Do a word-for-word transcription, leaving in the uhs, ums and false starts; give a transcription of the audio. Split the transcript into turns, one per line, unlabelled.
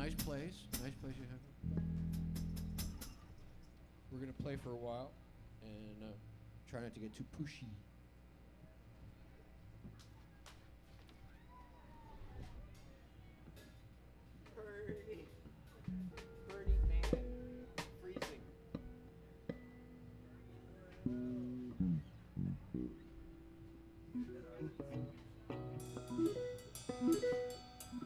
nice place. Nice place you have. We're gonna play for a while, and uh, try not to get too pushy. Bernie, Bernie man, freezing.